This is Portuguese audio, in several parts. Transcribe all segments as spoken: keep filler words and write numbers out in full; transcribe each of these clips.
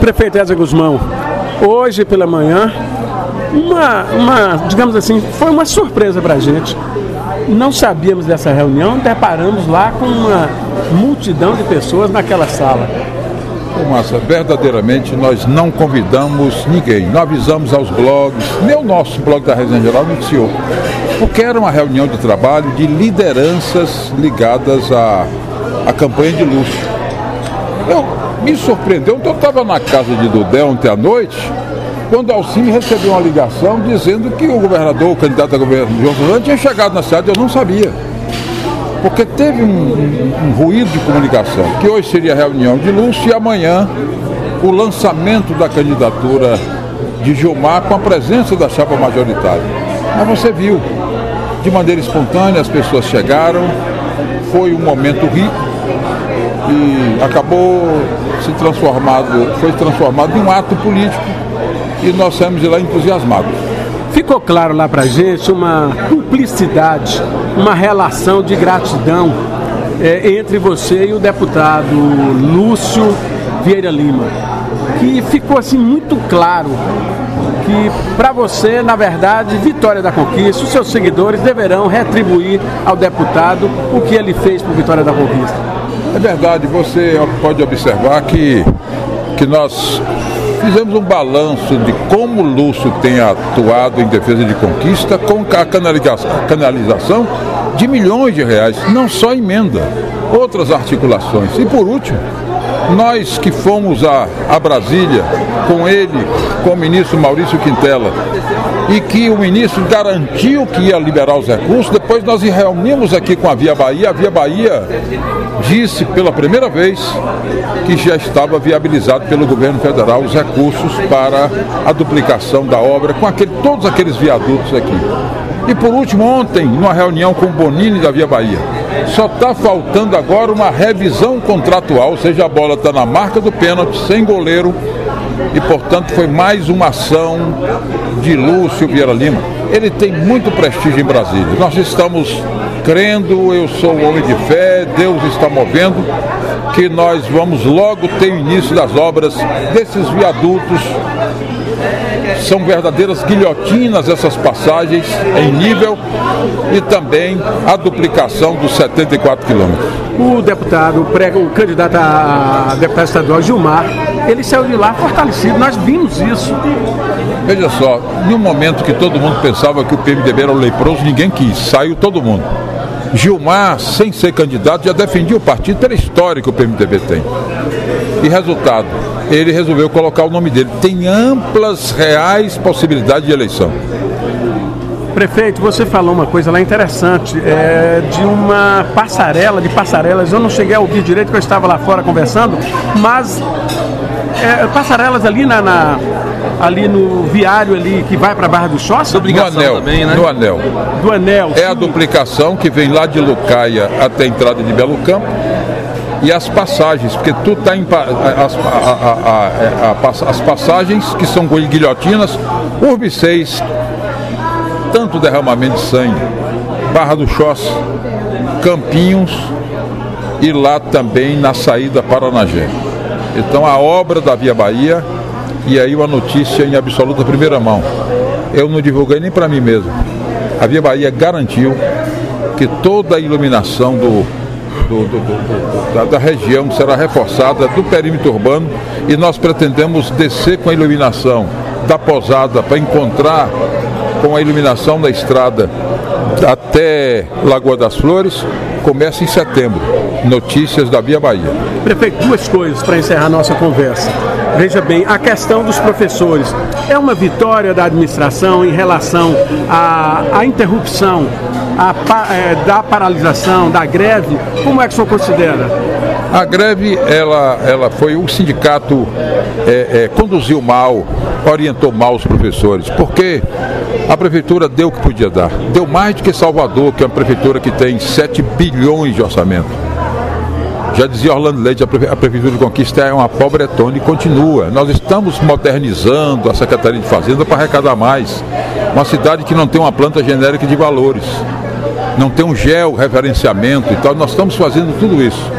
Prefeito Ezra Guzmão, hoje pela manhã, uma, uma, digamos assim, foi uma surpresa para a gente. Não sabíamos dessa reunião, deparamos lá com uma multidão de pessoas naquela sala. Ô, Márcia, verdadeiramente nós não convidamos ninguém, não avisamos aos blogs, nem o nosso blog da Resenha Geral noticiou, porque era uma reunião de trabalho de lideranças ligadas à, à campanha de Lúcio. Eu, me surpreendeu, então eu estava na casa de Dudé ontem à noite, quando Alcine recebeu uma ligação dizendo que o governador, o candidato a governador João Suzano, tinha chegado na cidade. Eu não sabia, porque teve um, um, um ruído de comunicação, que hoje seria a reunião de Lúcio e amanhã o lançamento da candidatura de Gilmar com a presença da chapa majoritária. Mas você viu, de maneira espontânea, as pessoas chegaram, foi um momento rico e acabou se transformado, foi transformado em um ato político e nós saímos de lá entusiasmados. Ficou claro lá pra gente uma cumplicidade, uma relação de gratidão é, entre você e o deputado Lúcio Vieira Lima, que ficou assim muito claro que para você, na verdade, Vitória da Conquista, os seus seguidores deverão retribuir ao deputado o que ele fez por Vitória da Conquista. É verdade, você pode observar que, que nós fizemos um balanço de como o Lúcio tem atuado em defesa de Conquista com a canalização de milhões de reais, não só emenda, outras articulações. E por último, nós que fomos a, a Brasília com ele, com o ministro Maurício Quintela, e que o ministro garantiu que ia liberar os recursos, depois nós reunimos aqui com a Via Bahia, a Via Bahia disse pela primeira vez que já estava viabilizado pelo governo federal os recursos para a duplicação da obra, com aquele, todos aqueles viadutos aqui. E por último, ontem, numa reunião com o Bonini da Via Bahia, só está faltando agora uma revisão contratual, ou seja, a bola está na marca do pênalti, sem goleiro, e portanto foi mais uma ação de Lúcio Vieira Lima. Ele tem muito prestígio em Brasília. Nós estamos crendo, eu sou um homem de fé, Deus está movendo, que nós vamos logo ter o início das obras desses viadutos. São verdadeiras guilhotinas essas passagens em nível e também a duplicação dos setenta e quatro quilômetros. O deputado, o candidato a deputado estadual Gilmar, ele saiu de lá fortalecido, nós vimos isso. Veja só, em um momento que todo mundo pensava que o P M D B era o leproso, ninguém quis, saiu todo mundo. Gilmar, sem ser candidato, já defendia o partido pela história que o P M D B tem. E resultado, ele resolveu colocar o nome dele. Tem amplas, reais possibilidades de eleição. Prefeito, você falou uma coisa lá interessante, é, de uma passarela, de passarelas, eu não cheguei a ouvir direito porque eu estava lá fora conversando, mas é, passarelas ali, na, na, ali no viário ali que vai para a Barra do Choça? No anel, também, né? No anel. Do anel. É sim. A duplicação que vem lá de Lucaia até a entrada de Belo Campo. E as passagens, porque tu tá em as, a, a, a, a, as passagens que são guilhotinas, Urbe seis, tanto derramamento de sangue, Barra do Choça, Campinhos e lá também na saída Paranagé. Então a obra da Via Bahia, e aí uma notícia em absoluta primeira mão. Eu não divulguei nem para mim mesmo. A Via Bahia garantiu que toda a iluminação do Do, do, do, da, da região será reforçada, do perímetro urbano, e nós pretendemos descer com a iluminação da Posada para encontrar com a iluminação da estrada até Lagoa das Flores. Começa em setembro. Notícias da Via Bahia. Prefeito, duas coisas para encerrar nossa conversa. Veja bem, a questão dos professores é uma vitória da administração em relação à, à interrupção, à, é, da paralisação, da greve. Como é que o senhor considera? A greve, ela, ela foi, o sindicato é, é, conduziu mal, orientou mal os professores, porque a prefeitura deu o que podia dar. Deu mais do que Salvador, que é uma prefeitura que tem sete bilhões de orçamento. Já dizia Orlando Leite, a Prefeitura de Conquista é uma pobretona e continua. Nós estamos modernizando a Secretaria de Fazenda para arrecadar mais. Uma cidade que não tem uma planta genérica de valores, não tem um georreferenciamento e tal. Nós estamos fazendo tudo isso.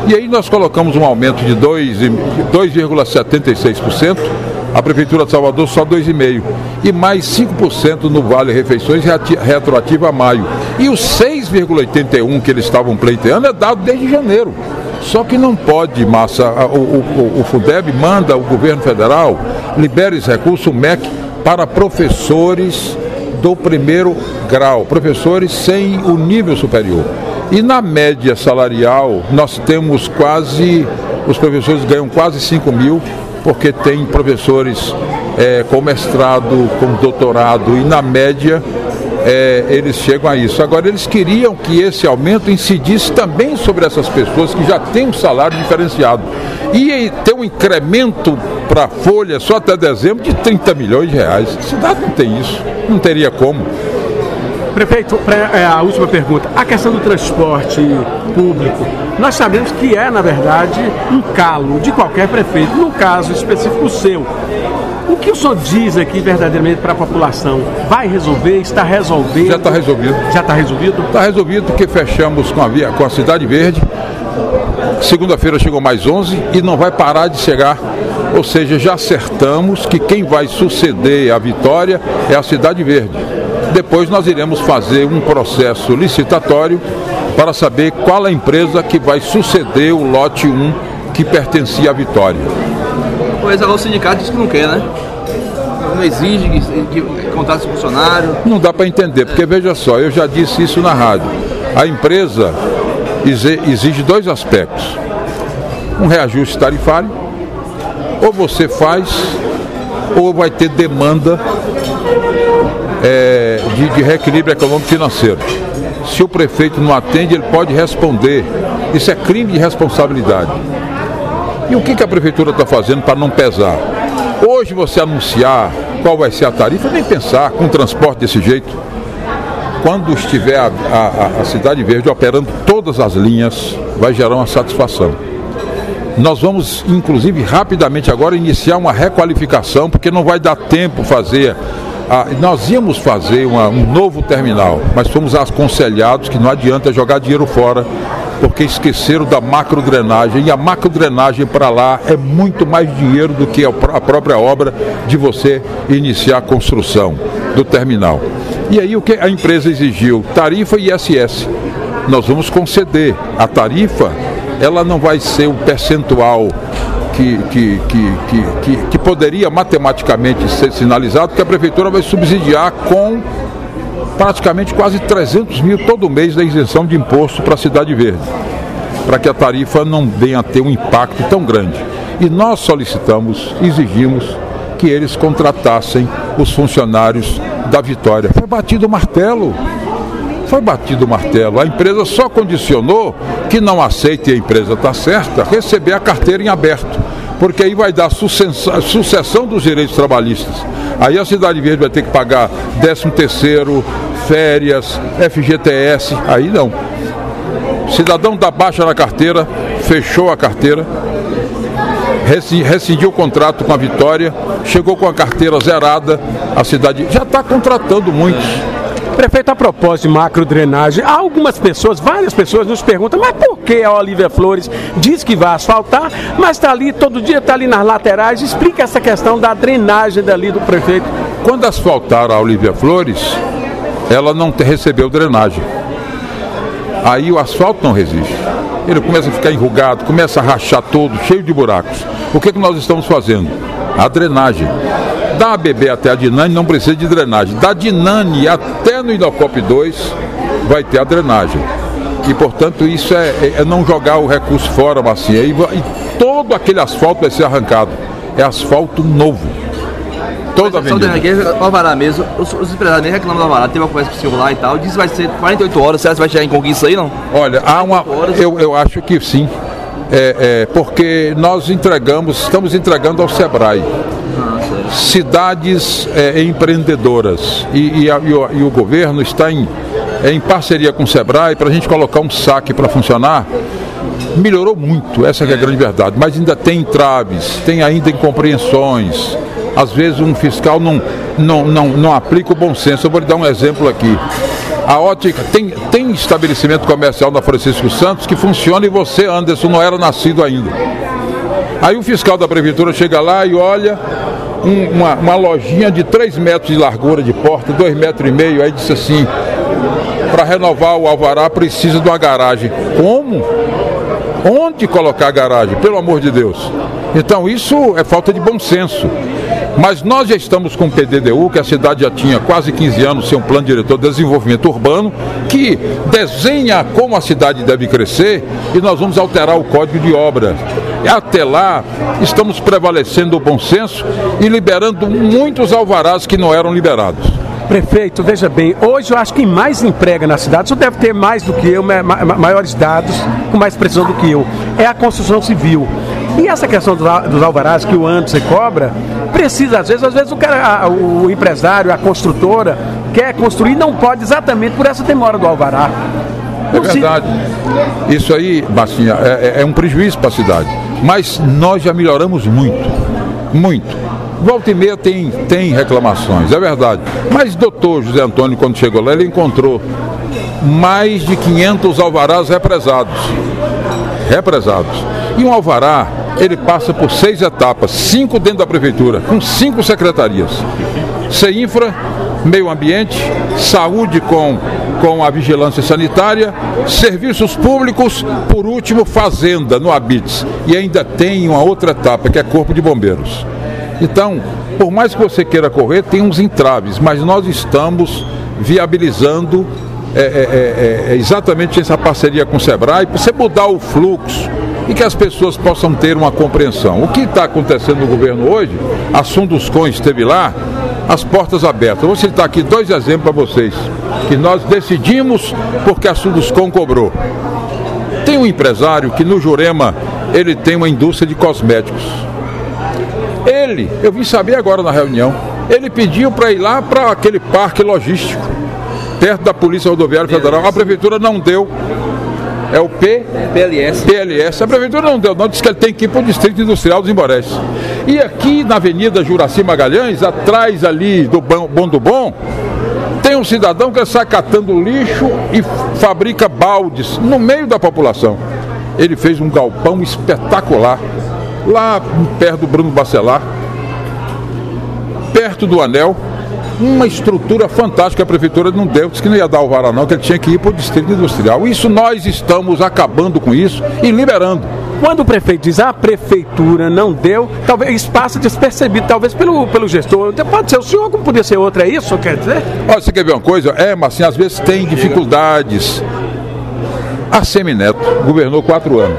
E aí nós colocamos um aumento de dois vírgula setenta e seis por cento, a Prefeitura de Salvador só dois vírgula cinco por cento, e mais cinco por cento no Vale Refeições retroativo a maio. E os seis vírgula oitenta e um por cento que eles estavam pleiteando é dado desde janeiro. Só que não pode, Massa, o, o, o Fundeb manda o governo federal, libera esse recurso, o M E C, para professores do primeiro grau, professores sem o nível superior. E na média salarial, nós temos quase, os professores ganham quase cinco mil, porque tem professores é, com mestrado, com doutorado, e na média é, eles chegam a isso. Agora, eles queriam que esse aumento incidisse também sobre essas pessoas que já têm um salário diferenciado. E ter um incremento para a folha só até dezembro de trinta milhões de reais. A cidade não tem isso, não teria como. Prefeito, pra, a última pergunta. A questão do transporte público, nós sabemos que é, na verdade, um calo de qualquer prefeito, no caso específico seu. O que o senhor diz aqui verdadeiramente para a população? Vai resolver? Está resolvendo? Já está resolvido. Já está resolvido? Está resolvido porque fechamos com a, via, com a Cidade Verde. Segunda-feira chegou mais onze e não vai parar de chegar. Ou seja, já acertamos que quem vai suceder a Vitória é a Cidade Verde. Depois nós iremos fazer um processo licitatório para saber qual a empresa que vai suceder o lote um que pertencia à Vitória. Pois agora o sindicato diz que não quer, né? Não exige que, que contrate funcionário. Não dá para entender, porque veja só, eu já disse isso na rádio. A empresa exige dois aspectos. Um reajuste tarifário, ou você faz, ou vai ter demanda É, de, de reequilíbrio econômico financeiro. Se o prefeito não atende, ele pode responder. Isso é crime de responsabilidade. E o que, que a prefeitura está fazendo para não pesar? Hoje você anunciar qual vai ser a tarifa, nem pensar com transporte desse jeito. Quando estiver a, a, a Cidade Verde operando todas as linhas, vai gerar uma satisfação. Nós vamos, inclusive, rapidamente agora iniciar uma requalificação, porque não vai dar tempo fazer. Ah, nós íamos fazer uma, um novo terminal, mas fomos aconselhados que não adianta jogar dinheiro fora, porque esqueceram da macrodrenagem, e a macrodrenagem para lá é muito mais dinheiro do que a, a própria obra de você iniciar a construção do terminal. E aí o que a empresa exigiu? Tarifa e I S S. Nós vamos conceder. A tarifa, ela não vai ser o percentual Que, que, que, que, que, que poderia matematicamente ser sinalizado, que a prefeitura vai subsidiar com praticamente quase trezentos mil todo mês da isenção de imposto para a Cidade Verde, para que a tarifa não venha a ter um impacto tão grande. E nós solicitamos, exigimos que eles contratassem os funcionários da Vitória. Foi batido o martelo. Foi batido o martelo. A empresa só condicionou que não aceite, e a empresa está certa, receber a carteira em aberto, porque aí vai dar sucessão, sucessão dos direitos trabalhistas. Aí a Cidade Verde vai ter que pagar décimo terceiro, férias, F G T S, aí não. Cidadão dá baixa na carteira, fechou a carteira, rescindiu o contrato com a Vitória, chegou com a carteira zerada, a cidade já está contratando muitos. Prefeito, a propósito de macrodrenagem, algumas pessoas, várias pessoas nos perguntam, mas por que a Olívia Flores diz que vai asfaltar, mas está ali, todo dia está ali nas laterais? Explica essa questão da drenagem dali do prefeito. Quando asfaltaram a Olívia Flores, ela não recebeu drenagem. Aí o asfalto não resiste. Ele começa a ficar enrugado, começa a rachar todo, cheio de buracos. O que, que nós estamos fazendo? A drenagem. Da A B B até a Dinane não precisa de drenagem. Da Dinane até no Inocop dois vai ter a drenagem. E, portanto, isso é, é não jogar o recurso fora, Marcinha. E, e todo aquele asfalto vai ser arrancado. É asfalto novo. Toda a avenida. O Alvará mesmo, os, os empresários nem reclamam do Alvará. Teve uma conversa com o senhor lá e tal. Diz que vai ser quarenta e oito horas. Será que vai chegar em Conquista aí, não? Olha, há uma, eu, eu acho que sim. É, é, porque nós entregamos, estamos entregando ao Sebrae. Cidades é, empreendedoras e, e, a, e, o, e o governo está em, é, em parceria com o Sebrae para a gente colocar um saque para funcionar. Melhorou muito, essa que é a grande verdade, mas ainda tem entraves, tem ainda incompreensões. Às vezes um fiscal não, não, não, não aplica o bom senso. Eu vou lhe dar um exemplo aqui. A ótica, tem, tem estabelecimento comercial na Francisco Santos que funciona e você, Anderson, não era nascido ainda. Aí o fiscal da prefeitura chega lá e olha um, uma, uma lojinha de três metros de largura de porta, dois metros e meio, aí disse assim, para renovar o alvará precisa de uma garagem. Como? Onde colocar a garagem? Pelo amor de Deus. Então isso é falta de bom senso. Mas nós já estamos com o P D D U, que a cidade já tinha quase quinze anos sem um plano diretor de desenvolvimento urbano, que desenha como a cidade deve crescer, e nós vamos alterar o código de obras. Até lá, estamos prevalecendo o bom senso e liberando muitos alvarás que não eram liberados. Prefeito, veja bem, hoje eu acho que quem mais emprega na cidade, você deve ter mais do que eu, maiores dados, com mais precisão do que eu, é a construção civil. E essa questão dos alvarás que o Anderson cobra, precisa, às vezes, às vezes o, cara, o empresário, a construtora, quer construir e não pode exatamente por essa demora do alvará. É verdade. Isso aí, Bacinha, é, é um prejuízo para a cidade. Mas nós já melhoramos muito, muito. Volta e meia tem, tem reclamações, é verdade. Mas doutor José Antônio, quando chegou lá, ele encontrou mais de quinhentos alvarás represados. Represados. E um alvará, ele passa por seis etapas, cinco dentro da prefeitura, com cinco secretarias. CEINFRA, meio ambiente, saúde com, com a vigilância sanitária, serviços públicos, por último, fazenda, no Habites. E ainda tem uma outra etapa, que é corpo de bombeiros. Então, por mais que você queira correr, tem uns entraves, mas nós estamos viabilizando é, é, é, é, exatamente essa parceria com o Sebrae, para você mudar o fluxo e que as pessoas possam ter uma compreensão. O que está acontecendo no governo hoje, a Sunduscon esteve lá, as portas abertas. Eu vou citar aqui dois exemplos para vocês, que nós decidimos porque a Sunduscon cobrou. Tem um empresário que no Jurema, ele tem uma indústria de cosméticos. Ele, eu vim saber agora na reunião, ele pediu para ir lá para aquele parque logístico, perto da Polícia Rodoviária Federal. A prefeitura não deu. É o P... PLS. P L S. A prefeitura não deu, não. Disse que ele tem que ir para o Distrito Industrial dos Imborés. E aqui na Avenida Juraci Magalhães, atrás ali do Bom do Bom, tem um cidadão que sai catando lixo e fabrica baldes no meio da população. Ele fez um galpão espetacular, lá perto do Bruno Bacelar, perto do Anel, uma estrutura fantástica. A prefeitura não deu, disse que não ia dar o alvará não, que ele tinha que ir para o Distrito Industrial. Isso nós estamos acabando com isso e liberando. Quando o prefeito diz a prefeitura não deu, talvez passa despercebido, talvez pelo, pelo gestor. Pode ser o senhor, como podia ser outro, é isso, quer dizer? Olha, você quer ver uma coisa? É, mas assim, às vezes tem dificuldades. A Semineto governou quatro anos.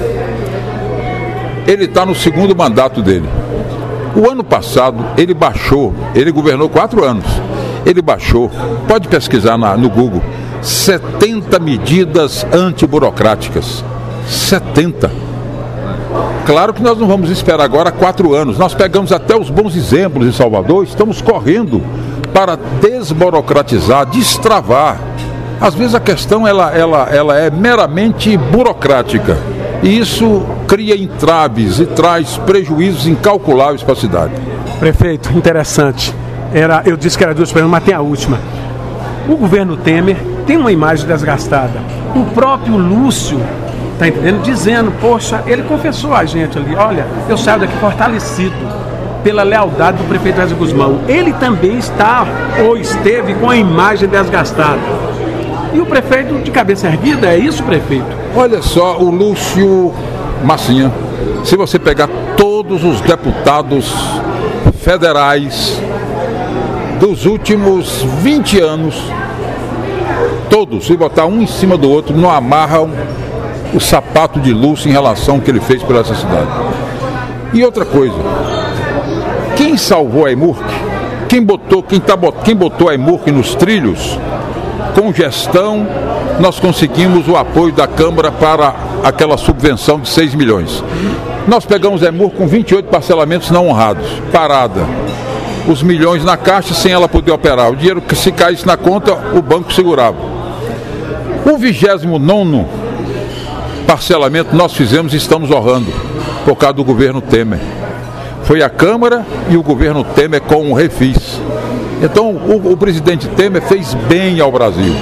Ele está no segundo mandato dele. O ano passado, ele baixou, ele governou quatro anos, ele baixou, pode pesquisar na, no Google, setenta medidas antiburocráticas. setenta. Claro que nós não vamos esperar agora quatro anos, nós pegamos até os bons exemplos em Salvador, estamos correndo para desburocratizar, destravar. Às vezes a questão ela, ela, ela é meramente burocrática. E isso cria entraves e traz prejuízos incalculáveis para a cidade. Prefeito, interessante. Era, eu disse que era duas perguntas, mas tem a última. O governo Temer tem uma imagem desgastada. O próprio Lúcio, tá entendendo? Dizendo, poxa, ele confessou a gente ali, olha, eu saio daqui fortalecido pela lealdade do prefeito Wesley Guzmão. Ele também está, ou esteve, com a imagem desgastada. E o prefeito de cabeça erguida, é isso, prefeito? Olha só, o Lúcio Massinha, se você pegar todos os deputados federais dos últimos vinte anos, todos, se botar um em cima do outro, não amarram o sapato de Lúcio em relação ao que ele fez por essa cidade. E outra coisa, quem salvou a Emurc, quem botou, quem tá, quem botou a Emurc nos trilhos, com gestão, nós conseguimos o apoio da Câmara para aquela subvenção de seis milhões. Nós pegamos a Emurc com vinte e oito parcelamentos não honrados, parada. Os milhões na caixa sem ela poder operar. O dinheiro que se caísse na conta, o banco segurava. O vigésimo nono parcelamento nós fizemos e estamos honrando, por causa do governo Temer. Foi a Câmara e o governo Temer com o refis. Então, o, o presidente Temer fez bem ao Brasil.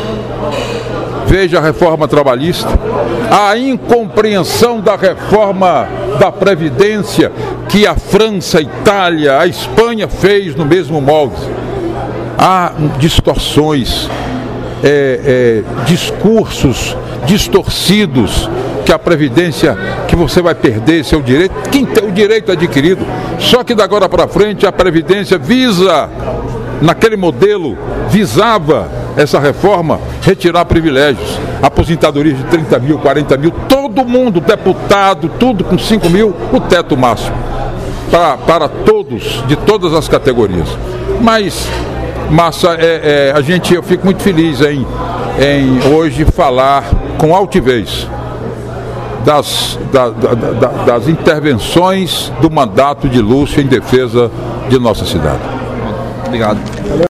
veja a reforma trabalhista, a incompreensão da reforma da Previdência que a França, a Itália, a Espanha fez no mesmo molde. Há distorções, é, é, discursos distorcidos, que a Previdência, que você vai perder seu direito, quem tem o direito adquirido. Só que da agora para frente a Previdência visa, naquele modelo, visava essa reforma retirar privilégios, aposentadoria de trinta mil, quarenta mil, todo mundo, deputado, tudo com cinco mil, o teto máximo, para, para todos, de todas as categorias. Mas, Massa, é, é, a gente, eu fico muito feliz em, em hoje falar com altivez das, da, da, da, das intervenções do mandato de Lúcio em defesa de nossa cidade. Obrigado.